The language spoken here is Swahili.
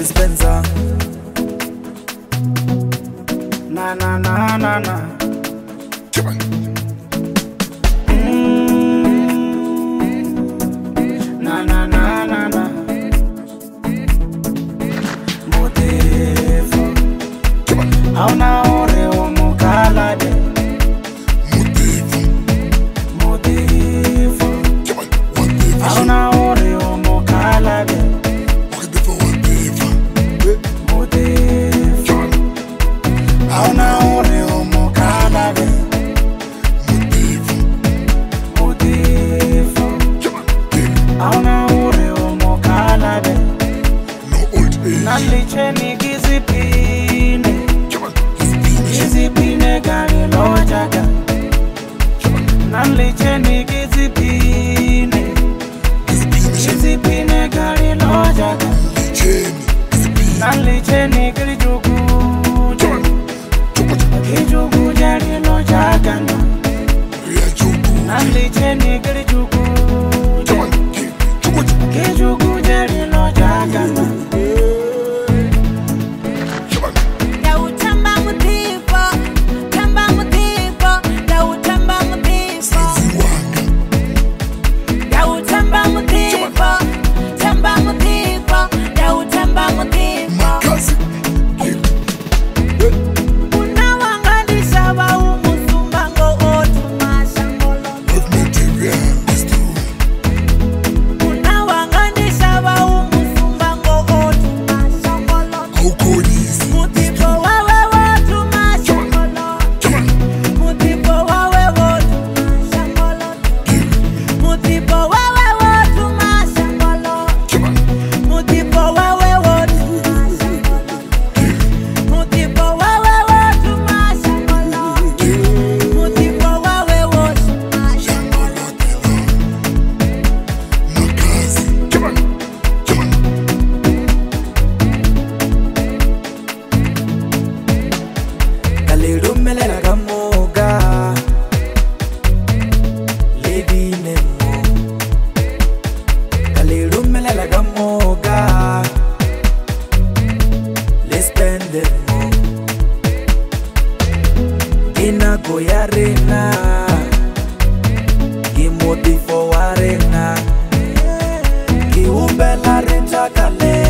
Mercedes Benz. Na na na na na. Come on. Na na na na na. Motivo. Come on. Auna ore omukala de. Motivo. Motivo. Come on. One day for Auna ore omukala de. One day for one day for. Motivo. Come on. Auna ore omukala de. Motivo. Motivo. Come on. Auna ore omukala de. No old age. Nalicheni gizipine. Come on. It's been Gizipine gari lojaga. Come on. Nalicheni gizipine. It's been Gizipine gari lojaga. Legend. It's been Nalicheni girijugu. Come on. Come on. Girijugu jari lojaga na. Ria Jogu. Nalicheni girijugu. Come on. Come on. Girijugu jari lojaga na. Come on. Dautamba mutivo, tamba mutivo, dautamba mutivo, Sazi wanga. dautamba mutivo, tamba mutivo, dautamba mutivo. Makazi. Unawanganisha wa umusumbango otu mashangolo. Love material. It's true. Unawanganisha wa umusumbango otu mashangolo. Aukonisi. Mutivo wawe wotu mashangolo. Come on. Mutivo wawe wotu mashangolo. Mutivo wawe wotu mashangolo. Come on. Mutivo wawe wotu mashangolo. Mutivo wawe wotu mashangolo. Mutivo wawe wotu mashangolo. Makazi. Come on. Come on. Kalirumelela kamoga. Lady Nemo. Kalirumelela kamoga. Let's spend it more. Ina goyarena. Gimotifo warena. Giumbela renta kale.